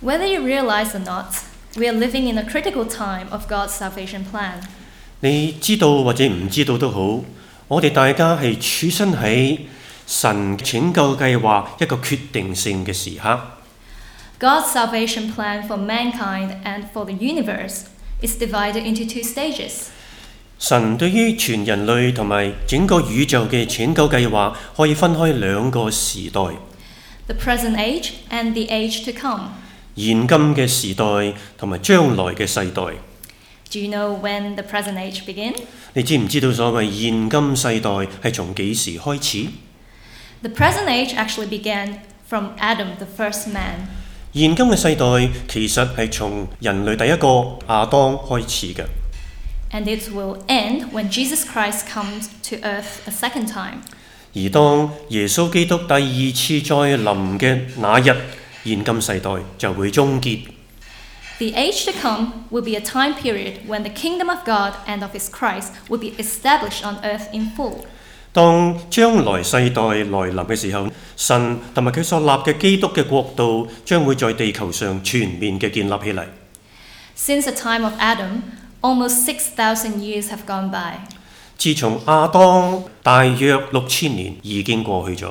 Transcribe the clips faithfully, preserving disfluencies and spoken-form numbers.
Whether you realize or not, we are living in a critical time of God's salvation plan. 你知道或者唔知道都好，我哋大家係處身喺神拯救計劃一個決定性嘅時刻。 God's salvation plan for mankind and for the universe is divided into two stages. 神對於全人類同埋整個宇宙嘅拯救計劃可以分開兩個時代， The present age and the age to come. 現今嘅時代同埋將來嘅世代。 Do you know when the present age begins? 你知唔知道所謂現今世代係從幾時開始？ The present age actually began from Adam, the first man. 現今嘅世代其實係從人類第一個亞當開始嘅。 And it will end when Jesus Christ comes to earth a second time. 而當耶穌基督第二次再臨嘅那日，現今世代就會終結。 The age to come will be a time period when the kingdom of God and of His Christ will be established on earth in full. 當將來世代來臨嘅時候，神同埋佢所立嘅基督嘅國度將會在地球上全面嘅建立起嚟。 Since the time of Adam, almost six thousand years have gone by. 自從亞當大約六千年已經過去咗。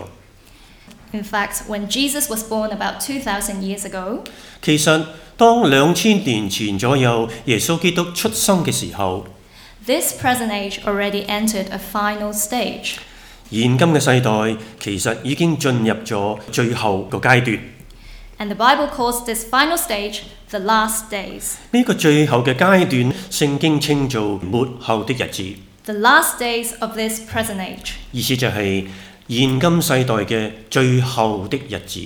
In fact, when Jesus was born about two thousand years ago, 其實當兩千年前左右耶穌基督出生嘅時候， this present age already entered a final stage. 現今嘅世代其實已經進入咗最後個階段。 And the Bible calls this final stage the last days. 呢個最後嘅階段，聖經稱做末後的日子。 The last days of this present age. 意思就係現今世代嘅最後的日子。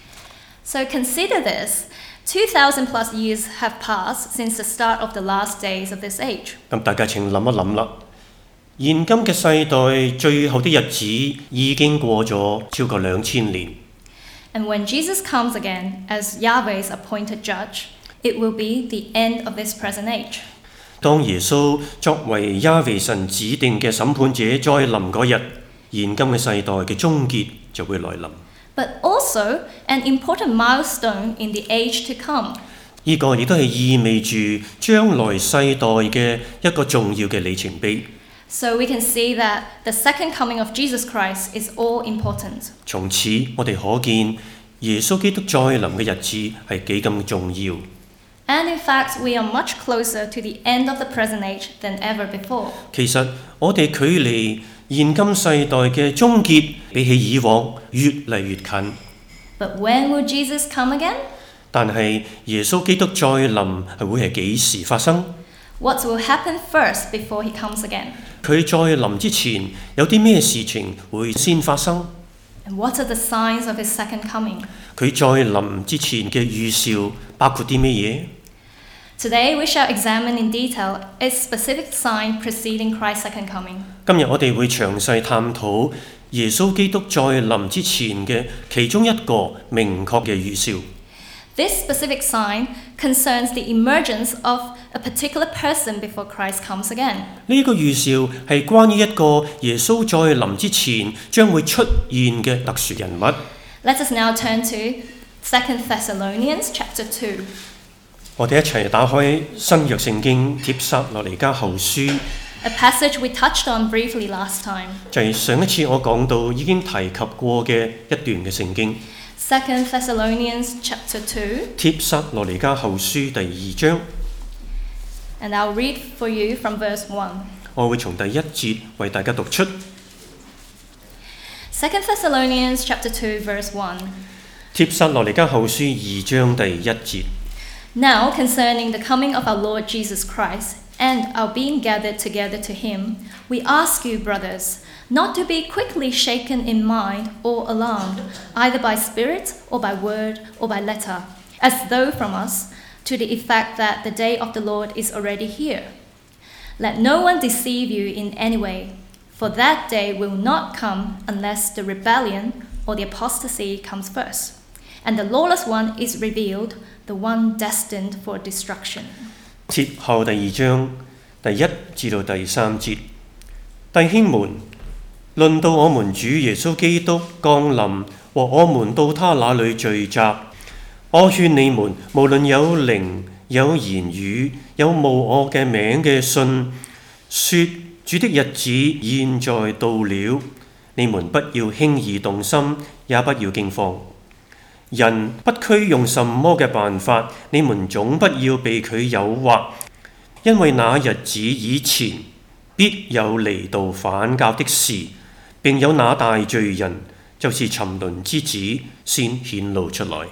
So consider this. two thousand plus years have passed since the start of the last days of this age. 咁大家請諗一諗啦。現今嘅世代最後的日子已經過咗超過兩千年。 And when Jesus comes again as Yahweh's appointed judge, it will be the end of this present age. 當耶穌作為亞維神指定嘅審判者再臨嗰日，現今嘅世代嘅終結就會來臨。 But also an important milestone in the age to come. 呢個亦都係意味住將來世代嘅一個重要嘅里程碑。 So we can see that the second coming of Jesus Christ is all important. 從此我哋可見耶穌基督再臨嘅日子係幾咁重要。 And in fact, we are much closer to the end of the present age than ever before. 其實我哋距離現今世代嘅終結比起以往越嚟越近。 But when will Jesus come again? 但係耶穌基督再臨係會係幾時發生？ What will happen first before he comes again? 佢再臨之前有啲咩事情會先發生？ And what are the signs of his second coming? 佢再臨之前嘅預兆包括啲咩嘢？ Today we shall examine in detail a specific sign preceding Christ's second coming. 今日我哋會詳細探討耶穌基督再臨之前嘅其中一個明確嘅預兆。 This specific sign concerns the emergence of a particular person before Christ comes again. 呢個預兆係關於一個耶穌再臨之前將會出現嘅特殊人物。 Let us now turn to Second Thessalonians chapter two. 我哋一齊打開新約聖經帖撒羅尼迦後書， A passage we touched on briefly last time. 就係上一次我講到已經提及過嘅一段嘅聖經。 Second Thessalonians chapter two. 帖撒羅尼迦後書第二章， And I'll read for you from verse one. 我會從第一節為大家讀出。 Second Thessalonians chapter two verse one. 帖撒羅尼迦後書二章第一節。 Now concerning the coming of our Lord Jesus Christ and our being gathered together to him, we ask you, brothers, not to be quickly shaken in mind or alarmed, either by spirit or by word or by letter, as though from us, to the effect that the day of the Lord is already here. Let no one deceive you in any way, for that day will not come unless the rebellion or the apostasy comes first, and the lawless one is revealed, the one destined for destruction. 節後第二章第一至到第三節，弟兄們，論到我們主耶穌基督降臨和我們到他那裏聚集， 我勸你們，無論有靈、有言語、有冒我嘅名嘅信，說主的日子現在到了，你們不要輕易動心，也不要驚慌。人不拘用什麼嘅辦法，你們總不要被佢誘惑，因為那日子以前必有離道反教的事，並有那大罪人，就是沉淪之子，先顯露出來。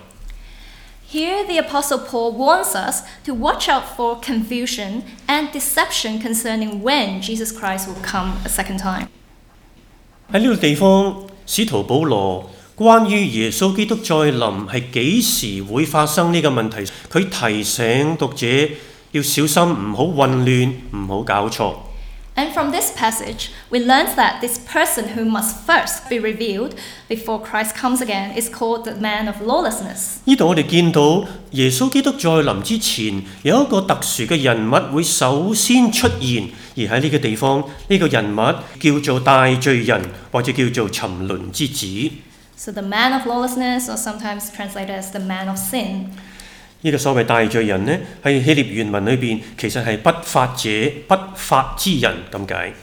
Here the Apostle Paul warns us to watch out for confusion and deception concerning when Jesus Christ will come a second time. 喺呢個地方，使徒保羅關於耶穌基督再臨係幾時會發生呢個問題，佢提醒讀者要小心，唔好混亂，唔好搞錯。 And from this passage, we learn that this person who must first be revealed before Christ comes again is called the man of lawlessness. 呢度我哋見到耶穌基督再臨之前，有一個特殊嘅人物會首先出現，而喺呢個地方，呢、這個人物叫做大罪人，或者叫做沉淪之子。 So the man of lawlessness, or sometimes translated as the man of sin. 呢個所謂大罪人呢，喺希臘原文裏邊其實係不法者、不法之人咁解。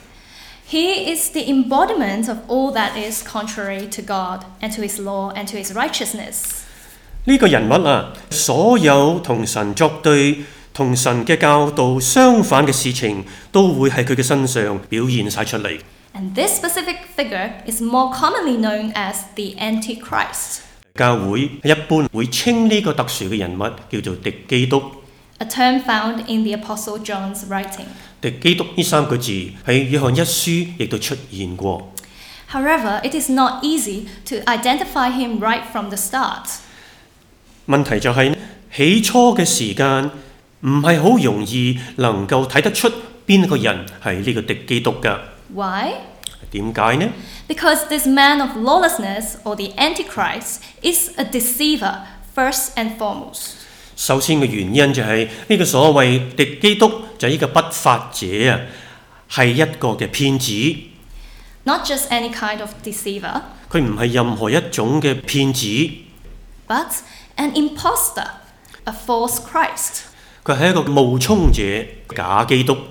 He is the embodiment of all that is contrary to God and to His law and to His righteousness. 呢個人物啊，所有同神作對、同神嘅教導相反嘅事情，都會喺佢嘅身上表現晒出嚟。 And this specific figure is more commonly known as the Antichrist. 教會一般會稱呢個特殊嘅人物叫做敵基督。 A term found in the Apostle John's writing. 敵基督呢三個字喺約翰一書亦都出現過。 However, it is not easy to identify him right from the start. 問題就係、是、起初嘅時間唔係好容易能夠睇得出邊個人係呢個敵基督㗎。 Why? 點解呢？ Because this man of lawlessness, or the Antichrist, is a deceiver first and foremost. 首先嘅原因就係、是、呢個所謂敵基督就係呢個不法者啊，係一個嘅騙子。 Not just any kind of deceiver, 佢唔係任何一種嘅騙子， but an impostor, a false Christ. 佢係一個冒充者、假基督。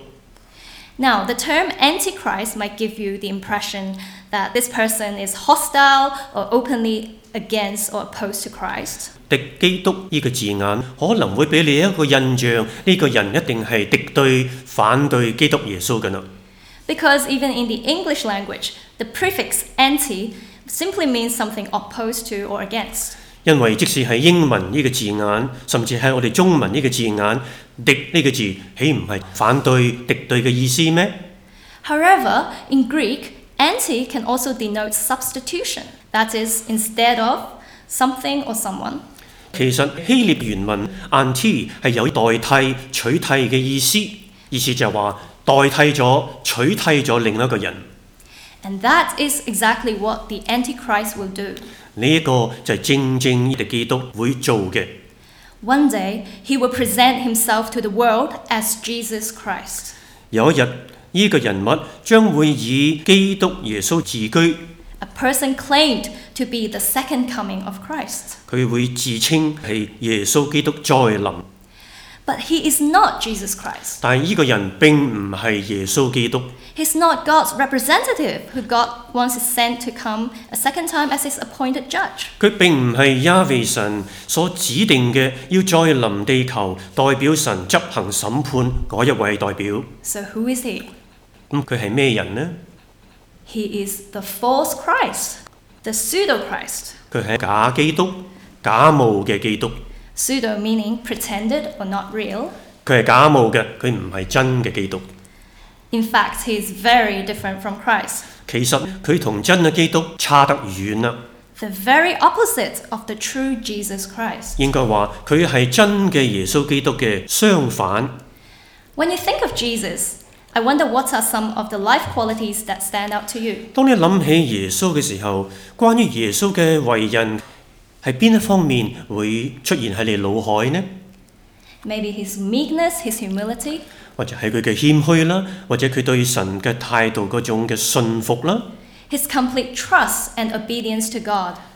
Now, the term Antichrist might give you the impression that this person is hostile or openly against or opposed to Christ. 敵基督呢個字眼可能會俾你一個印象，呢、這個人一定係敵對、反對基督耶穌㗎啦。 Because even in the English language, the prefix anti simply means something opposed to or against. 因為即使係英文呢個字眼，甚至係我哋中文呢個字眼，敵呢個字豈唔係反對、敵對嘅意思咩？ However, in Greek, anti can also denote substitution. That is, instead of something or someone. 其實希臘原文 anti 係有代替、取替嘅意思，意思就係話代替咗、取替咗另一個人。 And that is exactly what the Antichrist will do. 呢一個就係正正敵基督會做嘅。 One day, he will present himself to the world as Jesus Christ. 有一日，呢、這個人物將會以基督耶穌自居。 A person claimed to be the second coming of Christ. 佢會自稱係耶穌基督再臨。 But he is not Jesus Christ. 但係呢個人並唔係耶穌基督。 He's not God's representative who God wants to send to come a second time as his appointed judge. 佢並唔係亞維神所指定嘅要再臨地球代表神執行審判嗰一位代表。 So who is he? 咁佢係咩人呢？ He is the false Christ, the pseudo-Christ. 佢係假基督，假冒嘅基督。 Pseudo meaning pretended or not real. 佢係假冒嘅，佢唔係真嘅基督。 In fact, he is very different from Christ. 其實佢同真嘅基督差得遠啦。 The very opposite of the true Jesus Christ. 應該話佢係真嘅耶穌基督嘅相反。 When you think of Jesus, I wonder what are some of the life qualities that stand out to you. 當你諗起耶穌嘅時候，關於耶穌嘅為人係邊一方面會出現喺你腦海呢？ Maybe his meekness, his humility. 或者係佢嘅謙虛啦，或者佢對神嘅態度嗰種嘅信服啦。 His complete trust and obedience to God.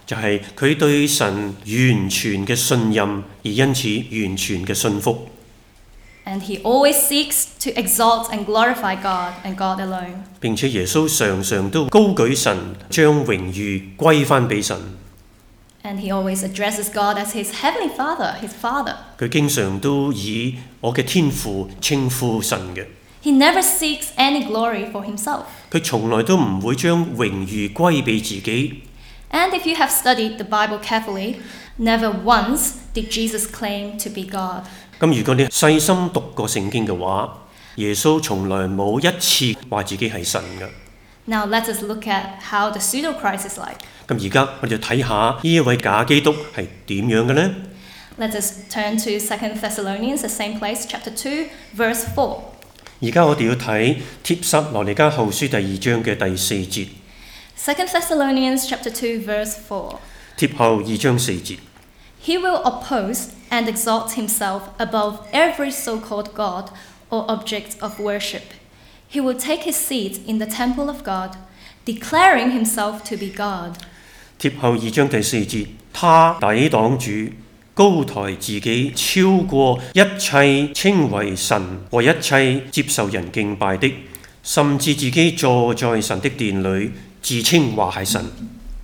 就係佢對神完全嘅信任，而因此完全嘅信服。 And he always seeks to exalt and glorify God and God alone. 並且耶穌常常都高舉神，將榮譽歸返俾神。 And he always addresses God as his heavenly Father, his Father. 佢經常都以我嘅天父稱呼神嘅。 He never seeks any glory for himself. 佢從來都唔會將榮譽歸俾自己。 And if you have studied the Bible carefully, never once did Jesus claim to be God. 咁如果你細心讀過聖經嘅話，耶穌從來冇一次話自己係神嘅。 Now let us look at how the pseudo-Christ is like. 咁而家我哋就睇下呢一位假基督係點樣嘅呢？ Let us turn to Second Thessalonians, the same place, chapter two, verse four. 而家我哋要睇帖撒羅尼迦後書第二章嘅第四節。 Second Thessalonians, chapter two, verse four. 帖後二章四節。 He will oppose and exalt himself above every so-called God or object of worship. He will take his seat in the temple of God, declaring himself to be God. 帖後二章第四節，他抵擋主，高抬自己，超過一切稱為神和一切接受人敬拜的，甚至自己坐在神的殿裏，自稱話係神。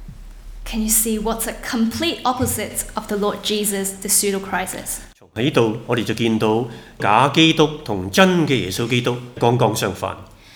Can you see what's a complete opposite of the Lord Jesus, the pseudo-Christ is? 從喺度我哋就見到假基督同真嘅耶穌基督剛剛相反。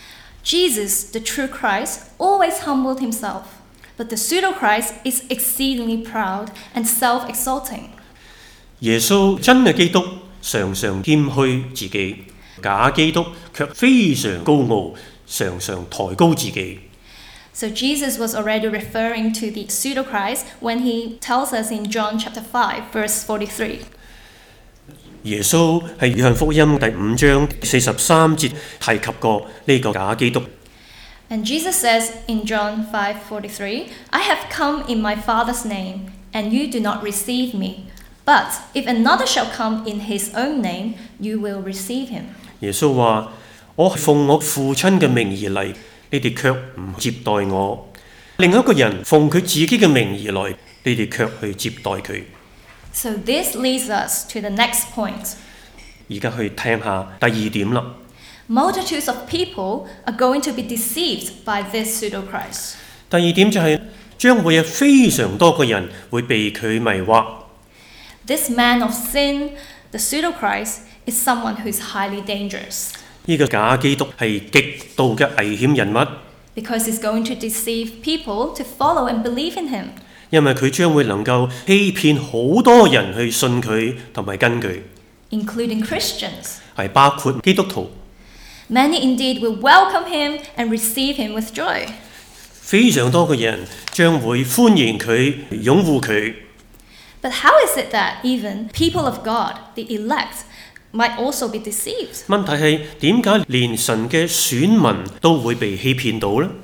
Jesus, the true Christ, always humbled himself, but the pseudo-Christ is exceedingly proud and self-exalting. 耶穌真嘅基督常常謙虛自己，假基督卻非常高傲，常常抬高自己。 So Jesus was already referring to the pseudo-Christ when he tells us in John chapter five, verse forty-three. 耶穌喺約翰福音第五章四十三節提及過呢個假基督。 And Jesus says in John five forty-three, I have come in my Father's name, and you do not receive me. But if another shall come in his own name, you will receive him. 耶穌話：我奉我父親嘅名而嚟，你哋卻唔接待我；另一個人奉佢自己嘅名而來，你哋卻去接待佢。 So this leads us to the next point. 而家去聽下第二點啦。 Multitudes of people are going to be deceived by this pseudo-Christ. 第二點就係、是、將會有非常多個人會被佢迷惑。 This man of sin, the pseudo-Christ, is someone who is highly dangerous. 呢個假基督係極度嘅危險人物， Because he's going to deceive people to follow and believe in him. 因為佢將會能夠欺騙好多人去信佢同埋跟佢， Including Christians. 係包括基督徒。 Many indeed will welcome him and receive him with joy. 非常多嘅人將會歡迎佢、擁護佢。 But how is it that even people of God, the elect, might also be deceived? 問題係點解連神嘅選民都會被欺騙到呢？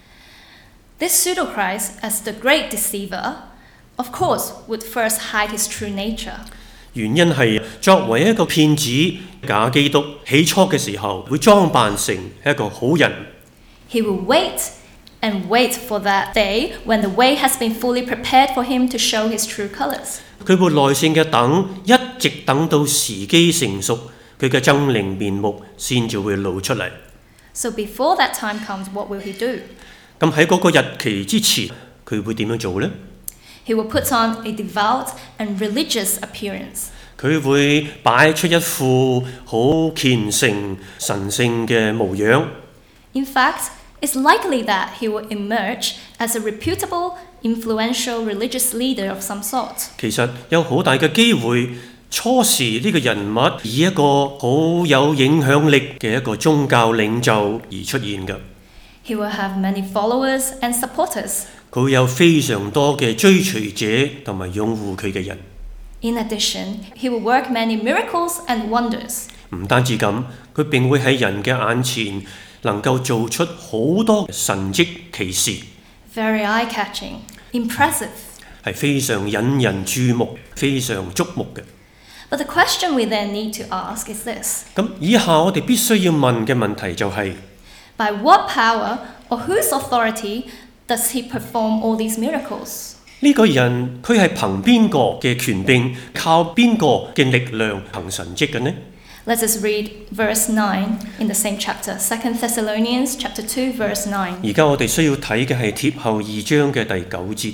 This pseudo-Christ, as the great deceiver, of course, would first hide his true nature. 原因係作為一個騙子，假基督起初嘅時候會裝扮成一個好人。 He will wait and wait for that day when the way has been fully prepared for him to show his true colors. 佢會耐性嘅等，一直等到時機成熟，佢嘅猙獰面目先至會露出嚟。 So before that time comes, what will he do? 咁喺嗰個日期之前，佢會點樣做呢？ He will put on a devout and religious appearance. 佢會擺出一副好虔誠、神聖嘅模樣。 In fact, it's likely that he will emerge as a reputable, influential religious leader of some sort. 其實有好大嘅機會，初時呢個人物以一個好有影響力嘅一個宗教領袖而出現嘅。 He will have many followers and supporters. 佢會有非常多嘅追隨者同埋擁護佢嘅人。 In addition, he will work many miracles and wonders. 唔單止咁，佢並會喺人嘅眼前能夠做出好多神蹟奇事， Very eye-catching, impressive. 係非常引人注目、非常矚目嘅。 But the question we then need to ask is this. 咁以下我哋必須要問嘅問題就係、是： By what power or whose authority does he perform all these miracles? 呢個人佢係憑邊個嘅權柄，靠邊個嘅力量行神蹟嘅呢？ Let us read verse nine in the same chapter, Second Thessalonians chapter two, verse nine. 而家我哋需要睇嘅係帖後二章嘅第九節。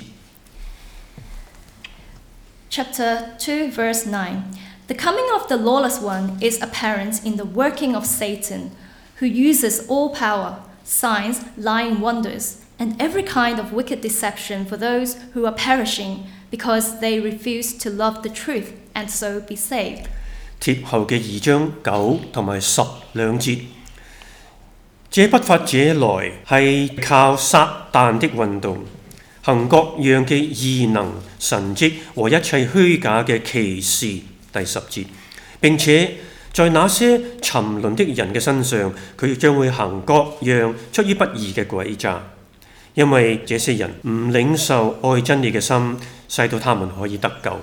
Chapter two, verse nine. The coming of the lawless one is apparent in the working of Satan, who uses all power, signs, lying wonders, and every kind of wicked deception for those who are perishing, because they refuse to love the truth and so be saved. 帖後嘅二章九同埋十兩節，這不法者來係靠撒旦的運動，行各樣嘅異能、神蹟和一切虛假嘅奇事。第十節，並且在那些沉淪的人嘅身上，佢將會行各樣出於不義嘅詭詐，因為這些人唔領受愛真理嘅心，使到他們可以得救。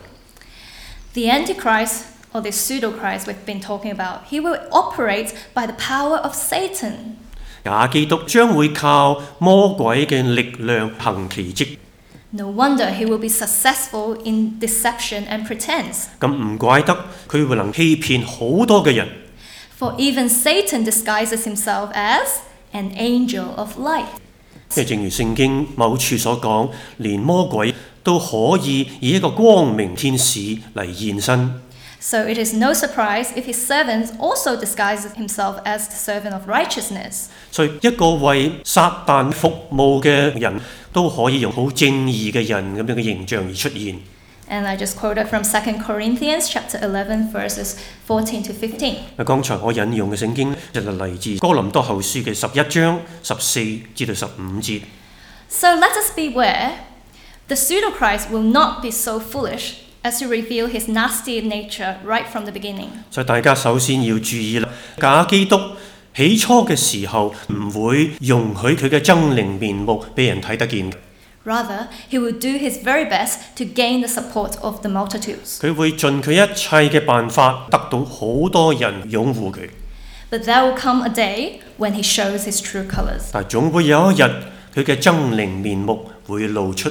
The Antichrist, or the pseudo-Christ we've been talking about, he will operate by the power of Satan. 假基督將會靠魔鬼嘅力量行奇蹟。 No wonder he will be successful in deception and pretense. 咁唔怪得佢會能欺騙好多嘅人。 For even Satan disguises himself as an angel of light. 因為正如聖經某處所講，連魔鬼都可以以一個光明天使嚟現身。 So it is no surprise if his servant also disguises himself as the servant of righteousness. 所以一個為撒旦服務嘅人都可以用好正義嘅人咁樣嘅形象而出現。 And I just quoted from Second Corinthians chapter eleven verses fourteen to fifteen. 剛才我引用嘅聖經就係嚟自哥林多後書嘅十一章十四至到十五節。 So let us beware. The pseudo-Christ will not be so foolish as to reveal his nasty nature right from the beginning. 所以大家首先要注意啦，假基督起初嘅時候唔會容許佢嘅猙獰面目俾人睇得見。 Rather, he will do his very best to gain the support of the multitudes. 佢會盡佢一切嘅辦法，得到好多人擁護佢。 But there will come a day when he shows his true colors. 但總會有一日，佢嘅猙獰面目會露出。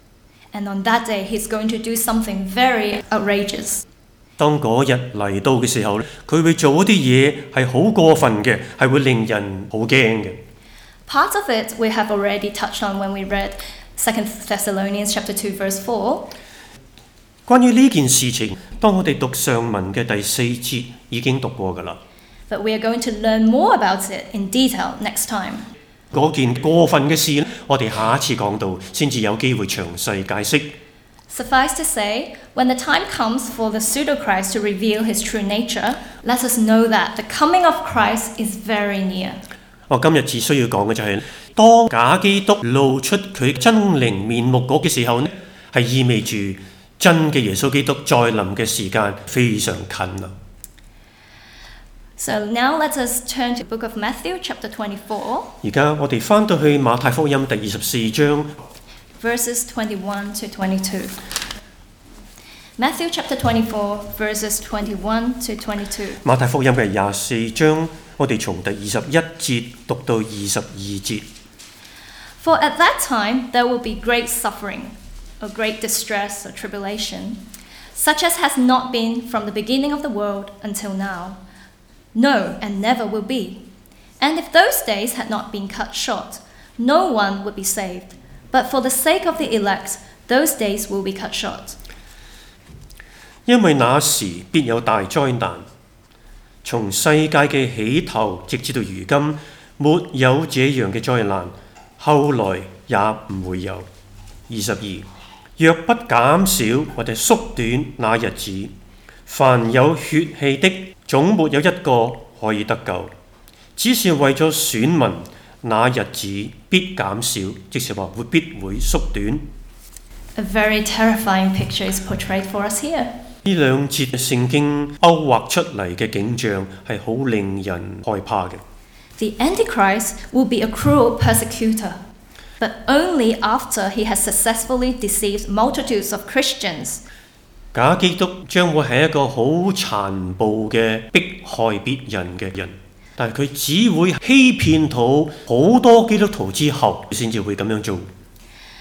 And on that day, he's going to do something very outrageous. 當嗰日嚟到嘅時候咧，佢會做一啲嘢係好過分嘅，係會令人好驚嘅。 Part of it we have already touched on when we read Second Thessalonians chapter two, verse four. 關於呢件事情，當我哋讀上文嘅第四節已經讀過㗎啦。 But we are going to learn more about it in detail next time. 嗰件過分嘅事，我哋下一次講到，先至有機會詳細解釋。 Suffice to say, when the time comes for the pseudo-Christ to reveal his true nature, let us know that the coming of Christ is very near. 我今日只需要講嘅就係、是，當假基督露出佢猙獰面目嗰嘅時候呢，係意味住真嘅耶穌基督再臨嘅時間非常近啦。 So now let us turn to the book of Matthew chapter twenty-four. 而家我哋翻到去馬太福音第二十四章。 Verses twenty-one to twenty-two. Matthew chapter twenty-four, verses twenty-one to twenty-two. 馬太福音嘅廿四章，我哋從第二十一節讀到二十二節。 For at that time there will be great suffering, or great distress or tribulation, such as has not been from the beginning of the world until now. No, and never will be. And if those days had not been cut short, no one would be saved. But for the sake of the elect, those days will be cut short. 因為那時必有大災難，從世界嘅起頭直至到如今，沒有這樣嘅災難，後來也唔會有。二十二，若不減少或者縮短那日子，凡有血氣的，總沒有一個可以得救。只是為咗選民，那日子必減少，即是話會必會縮短。 A very terrifying picture is portrayed for us here. 呢兩節聖經勾畫出嚟嘅景象係好令人害怕嘅。 The Antichrist will be a cruel persecutor, but only after he has successfully deceived multitudes of Christians. 假基督將會係一個好殘暴嘅迫害別人嘅人，但係佢只會欺騙到好多基督徒之後，先至會咁樣做。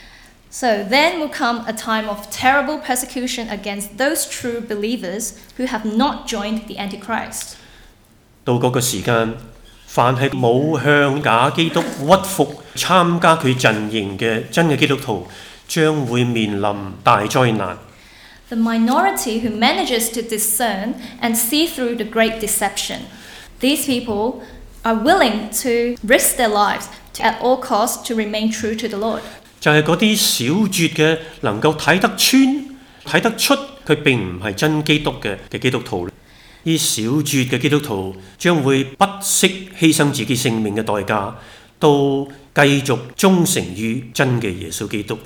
So then will come a time of terrible persecution against those true believers who have not joined the Antichrist. 到嗰個時間，凡係冇向假基督屈服、參加佢陣營嘅真嘅基督徒，將會面臨大災難。 The minority who manages to discern and see through the great deception. These people are willing to risk their lives to, at all costs to remain true to the Lord. 就係嗰啲小撮嘅能夠睇得穿、睇得出佢並唔係真基督嘅嘅基督徒。呢小撮嘅基督徒將會不惜犧牲自己性命嘅代價，都繼續忠誠於真嘅耶穌基督。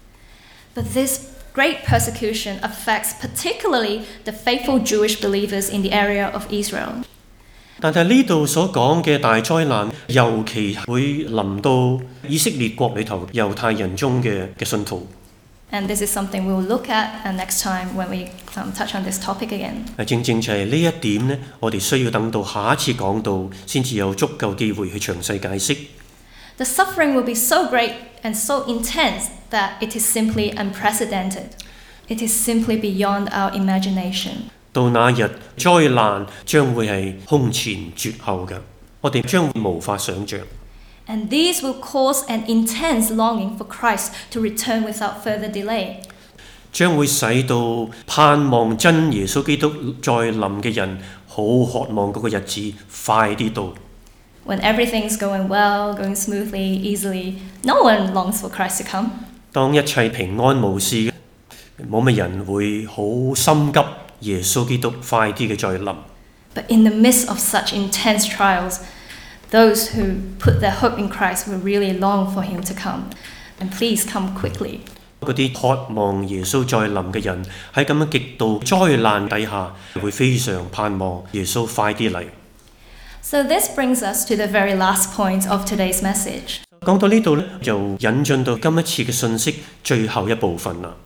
But this great persecution affects particularly the faithful Jewish believers in the area of Israel. 但係呢度所講嘅大災難，尤其會臨到以色列國裏頭猶太人中嘅嘅信徒。 And this is something we will look at next time when we um, touch on this topic again. 正正就係呢一點呢，我哋需要等到下一次講到，先至有足夠機會去詳細解釋。 The suffering will be so great and so intense that it is simply unprecedented. It is simply beyond our imagination. 到那日，災難將會係空前絕後嘅，我哋將會無法想像。 And these will cause an intense longing for Christ to return without further delay. 將會使到盼望真耶穌基督再臨嘅人，好渴望嗰個日子快啲到。 When everything's going well, going smoothly, easily, no one longs for Christ to come. 當一切平安無事，冇乜人會好心急耶穌基督快啲嘅再臨。 But in the midst of such intense trials, those who put their hope in Christ will really long for him to come. And please come quickly. 嗰啲渴望耶穌再臨嘅人，喺咁樣極度災難底下，會非常盼望耶穌快啲嚟。 So this brings us to the very last point of today's message. 講到呢度咧，就引進到今一次嘅信息最後一部分啦。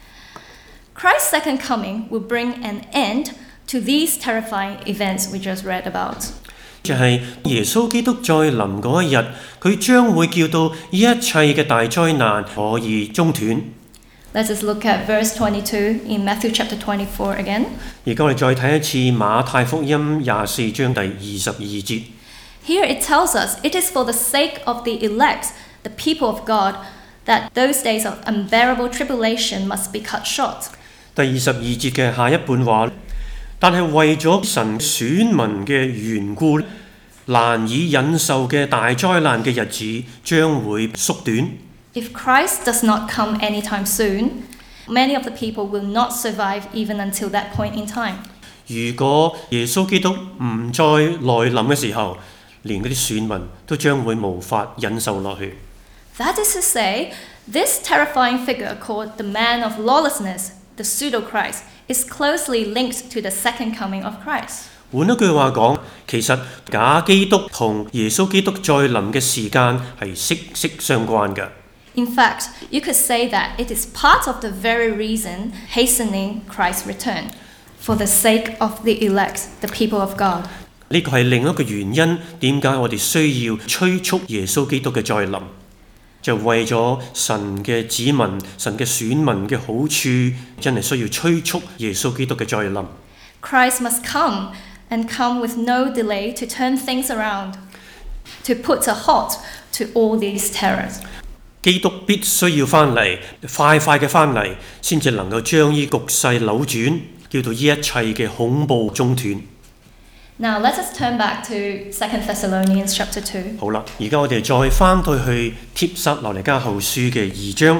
Christ's second coming will bring an end to these terrifying events we just read about. 就係耶穌基督再臨嗰一日，佢將會叫到一切嘅大災難可以中斷。 Let us look at verse twenty-two in Matthew chapter twenty-four again. 而家我哋再睇一次馬太福音廿四章第二十二節。 Here it tells us it is for the sake of the elect, the people of God, that those days of unbearable tribulation must be cut short. 第二十二節嘅下一半話，但係為咗神選民嘅緣故，難以忍受嘅大災難嘅日子將會縮短。 If Christ does not come anytime soon, many of the people will not survive even until that point in time. 如果耶穌基督唔再來臨嘅時候，連嗰啲選民都將會無法忍受落去。 That is to say, this terrifying figure called the man of lawlessness, the pseudo-Christ, is closely linked to the second coming of Christ. 換一句話講，其實假基督同耶穌基督再臨嘅時間係息息相關嘅。 In fact, you could say that it is part of the very reason hastening Christ's return, for the sake of the elect, the people of God. 呢個係另一個原因，點解我哋需要催促耶穌基督嘅再臨，就為咗神嘅子民、神嘅選民嘅好處，真係需要催促耶穌基督嘅再臨。 Christ must come and come with no delay to turn things around, to put a halt to all these terrors. 基督必須要翻嚟，快快嘅翻嚟，先至能夠將呢局勢扭轉，叫到呢一切嘅恐怖中斷。 Now let us turn back to Second Thessalonians chapter two. 好啦，而家我哋再翻到去帖撒羅尼迦後書嘅二章。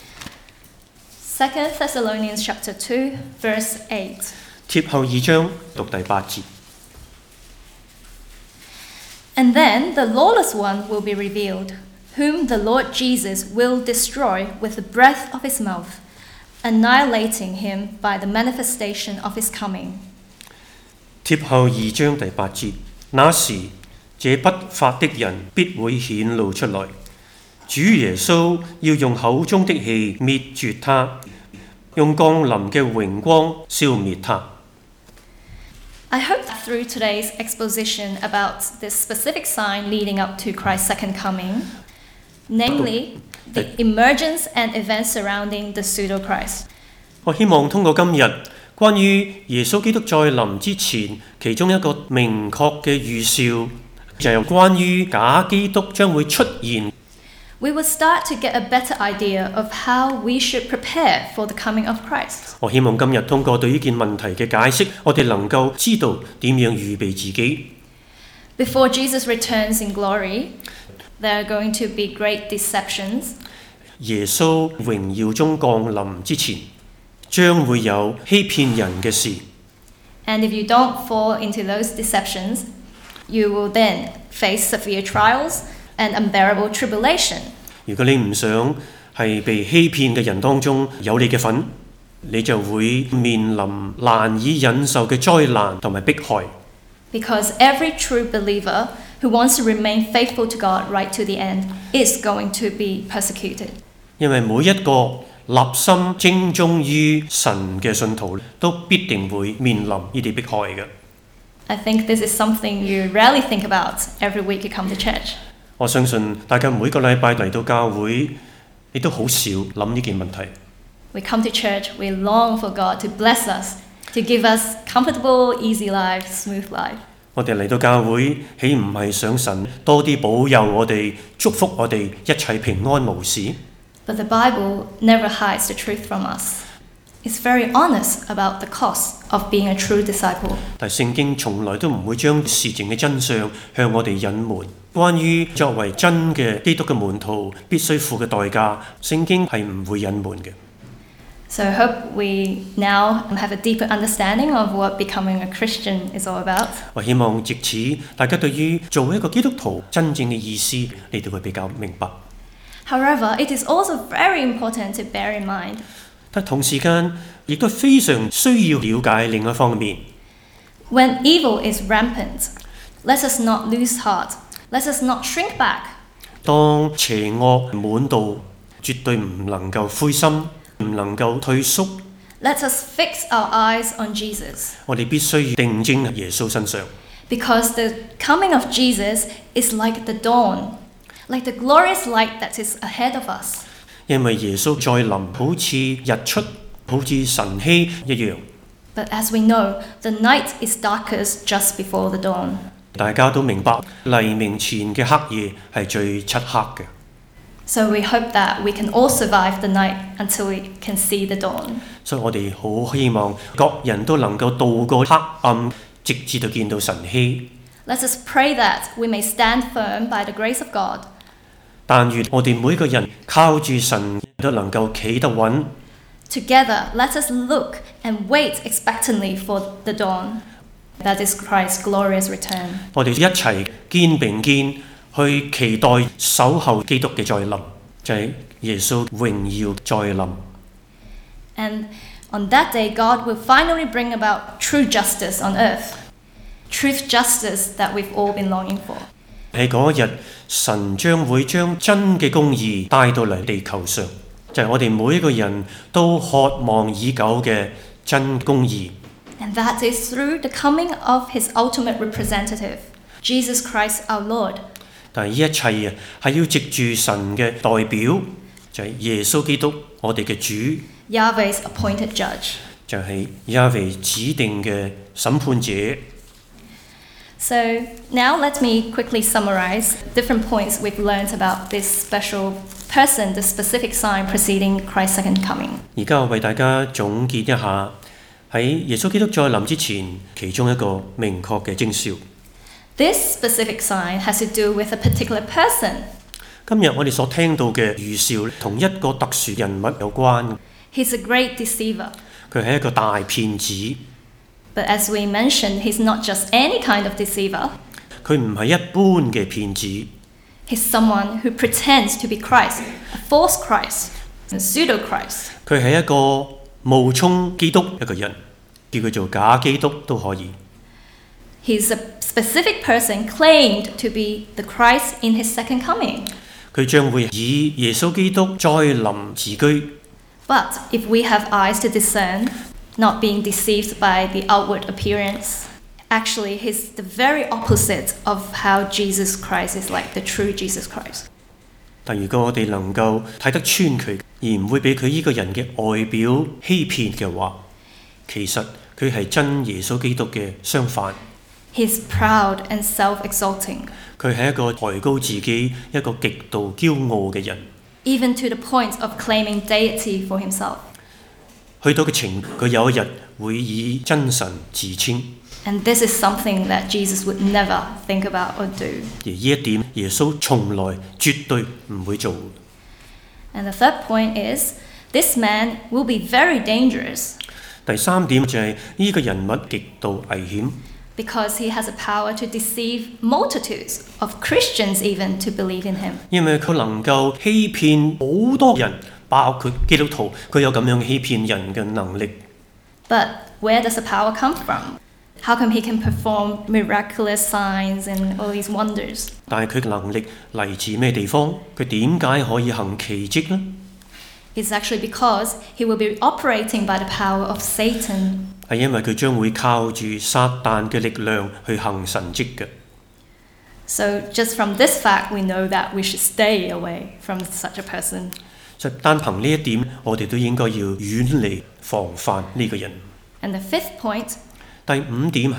Second Thessalonians chapter two, verse eight. 帖後二章讀第八節。 And then the lawless one will be revealed, whom the Lord Jesus will destroy with the breath of his mouth, annihilating him by the manifestation of his coming. 帖後二章第八節，那時這不法的人必會顯露出來，主耶穌要用口中的氣滅絕他，用降臨嘅榮光消滅他。 I hope that through today's exposition about this specific sign leading up to Christ's second coming, namely the emergence and events surrounding the pseudo-Christ. 我希望通過今日關於耶穌基督再臨之前，其中一個明確嘅預兆，就係關於假基督將會出現。 We will start to get a better idea of how we should prepare for the coming of Christ. 我希望今日通過對呢件問題嘅解釋，我哋能夠知道點樣預備自己。 Before Jesus returns in glory, there are going to be great deceptions. 耶穌榮耀中降臨之前，將會有欺騙人嘅事。 And if you don't fall into those deceptions, you will then face severe trials and unbearable tribulation. 如果你唔想係被欺騙嘅人當中有你嘅份，你就會面臨難以忍受嘅災難同埋迫害。 Because every true believer who wants to remain faithful to God right to the end is going to be persecuted. 因為每一個立心精忠於神嘅信徒，都必定會面臨呢啲迫害嘅。 I think this is something you rarely think about every week you come to church. 我相信大家每個禮拜嚟到教會，你都好少諗呢件問題。 We come to church, we long for God to bless us, to give us comfortable, easy life, smooth life. 我哋嚟到教會，豈唔係想神多啲保佑我哋，祝福我哋一切平安無事？ But the Bible never hides the truth from us. It's very honest about the cost of being a true disciple. 但聖經從來都唔會將事情嘅真相向我哋隱瞞。關於作為真嘅基督嘅門徒必須付嘅代價，聖經係唔會隱瞞嘅。 So I hope we now have a deeper understanding of what becoming a Christian is all about. 我希望藉此大家對於做一個基督徒真正嘅意思，你哋會比較明白。 However, it is also very important to bear in mind. 但同時間亦都非常需要了解另一方面。 When evil is rampant, let us not lose heart. Let us not shrink back. 當邪惡滿道，絕對唔能夠灰心，唔能夠退縮。 Let us fix our eyes on Jesus. 我哋必須定睛喺耶穌身上。 Because the coming of Jesus is like the dawn, like the glorious light that is ahead of us. 因為耶穌再臨好似日出，好似晨曦一樣。 But as we know, the night is darkest just before the dawn. 大家都明白黎明前嘅黑夜係最漆黑嘅。 So we hope that we can all survive the night until we can see the dawn. 所以我哋好希望各人都能夠渡過黑暗，直至到見到晨曦。 Let us pray that we may stand firm by the grace of God. 但願我哋每個人靠住神都能夠企得穩。 Together, let us look and wait expectantly for the dawn. That is Christ's glorious return. 我哋一齊肩並肩去期待守候基督嘅再臨，就係耶穌榮耀再臨。 And on that day, God will finally bring about true justice on earth. Truth justice that we've all been longing for. 喺嗰日，神將會將真嘅公義帶到嚟地球上，就係我哋每一個人都渴望已久嘅真公義。 And that is through the coming of His ultimate representative, Jesus Christ our Lord. 但係呢一切啊，係要藉住神嘅代表，就係耶穌基督，我哋嘅主。 Yahweh's appointed judge. 就係亞維指定嘅審判者。 So now let me quickly summarize different points we've learned about this special person, the specific sign preceding Christ's second coming. 而家我為大家總結一下喺耶穌基督再臨之前，其中一個明確嘅徵兆。 This specific sign has to do with a particular person. 今日我哋所聽到嘅預兆，同一個特殊人物有關。 He's a great deceiver. 佢係一個大騙子。 But as we mentioned, he's not just any kind of deceiver. 佢唔係一般嘅騙子。 He's someone who pretends to be Christ, a false Christ, a pseudo-Christ. 佢係一個冒充基督一個人，叫佢做假基督都可以。 He's a specific person claimed to be the Christ in his second coming. 佢將會以耶穌基督再臨自居。 But if we have eyes to discern, not being deceived by the outward appearance, actually he's the very opposite of how Jesus Christ is like the true Jesus Christ. 但如果我哋能夠睇得穿佢，而唔會俾佢呢個人嘅外表欺騙嘅話，其實佢係真耶穌基督嘅相反。 He's proud and self-exalting, 佢係一個抬高自己、一個極度驕傲嘅人。 even to the point of claiming deity for himself. 去到嘅程度，佢有一日會以真神自稱。 And this is something that Jesus would never think about or do. 而呢一點，耶穌從來絕對唔會做。 And the third point is, this man will be very dangerous. 第三點就係呢個人物極度危險。 Because he has the power to deceive multitudes of Christians even to believe in him. 因為佢能夠欺騙好多人，包括基督徒，佢有咁樣欺騙人嘅能力。 But where does the power come from? How come he can perform miraculous signs and all these wonders? 但係佢嘅能力嚟自咩地方？佢點解可以行奇蹟呢？ It's actually because he will be operating by the power of Satan. 係因為佢將會靠住撒旦嘅力量去行神蹟嘅。 So just from this fact, we know that we should stay away from such a person. 就單憑呢一點，我哋都應該要遠離防範呢個人。 And the fifth point, 第五點係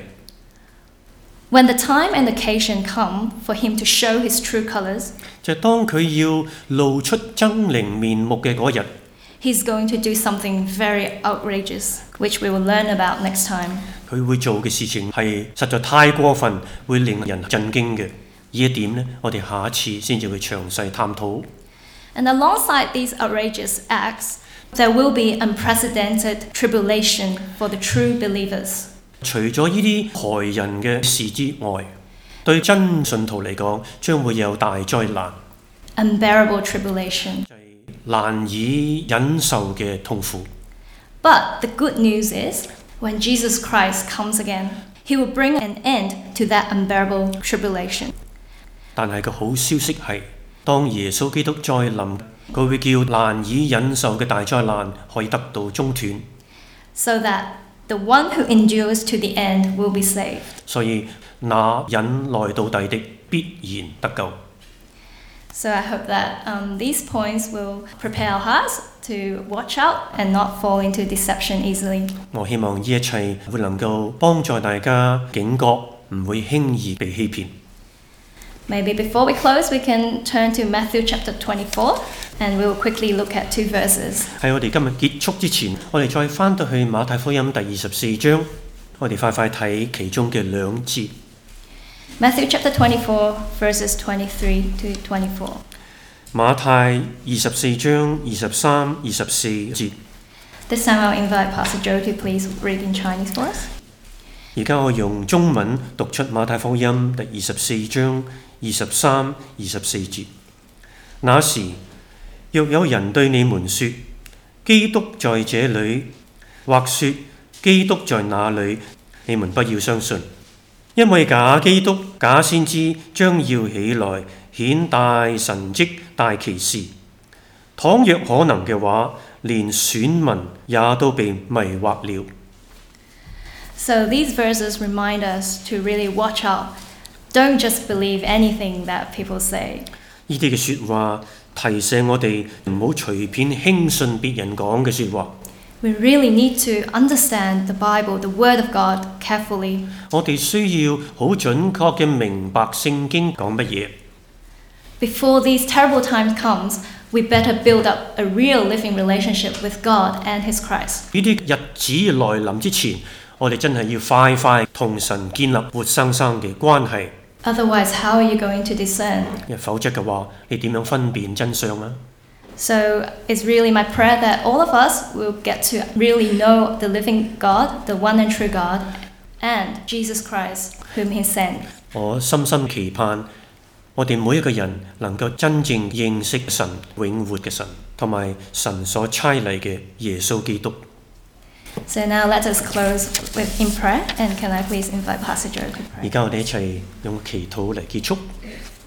when the time and occasion come for him to show his true colours, 就係當佢要露出猙獰面目嘅嗰日， he's going to do something very outrageous, which we will learn about next time. 佢會做嘅事情係實在太過分，會令人震驚嘅。呢一點呢，我哋下一次先至會詳細探討。 And alongside these outrageous acts, there will be unprecedented tribulation for the true believers. 除咗呢啲害人嘅事之外，對真信徒嚟講，將會有大災難， Unbearable tribulation. 就係難以忍受嘅痛苦。 But the good news is, when Jesus Christ comes again, he will bring an end to that unbearable tribulation. 但係個好消息係，當耶穌基督再臨，佢會叫難以忍受嘅大災難可以得到中斷。 So that the one who endures to the end will be saved. 所以那忍耐到底的必然得救。 So I hope that um, these points will prepare our hearts to watch out and not fall into deception easily. 我希望呢一切會能夠幫助大家警覺，唔會輕易被欺騙。 Maybe before we close, we can turn to Matthew chapter twenty-four, and we will quickly look at two verses. 喺我哋今日結束之前，我哋再翻到去馬太福音第二十四章，我哋快快睇其中嘅兩節。 Matthew chapter twenty-four, verses twenty-three to twenty-four. 馬太二十四章二十三、二十四節。 This time I'll invite Pastor Joe to please read in Chinese for us. 而家我用中文讀出馬太福音第二十四章二十三、二十四節。那時，若有人對你們說：基督在這裏，或說基督在那裏，你們不要相信，因為假基督、假先知將要起來，顯大神蹟、大奇事。倘若可能嘅話，連選民也都被迷惑了。 So these verses remind us to really watch out. Don't just believe anything that people say. 呢啲嘅説話提醒我哋唔好隨便輕信別人講嘅説話。 We really need to understand the Bible, the Word of God, carefully. 我哋需要好準確嘅明白聖經講乜嘢。 Before these terrible times comes, we better build up a real living relationship with God and His Christ. 呢啲日子來臨之前，我哋真係要快快同神建立活生生嘅關係。 Otherwise, how are you going to discern? 否則嘅話，你點樣分辨真相啊？ So it's really my prayer that all of us will get to really know the living God, the one and true God, and Jesus Christ, whom He sent. 我深深期盼我哋每一個人能夠真正認識神永活嘅神，同埋神所差嚟嘅耶穌基督。 So now let us close with in prayer, and can I please invite Pastor Joe to 而 pray? 家我哋一齊用祈禱嚟結束。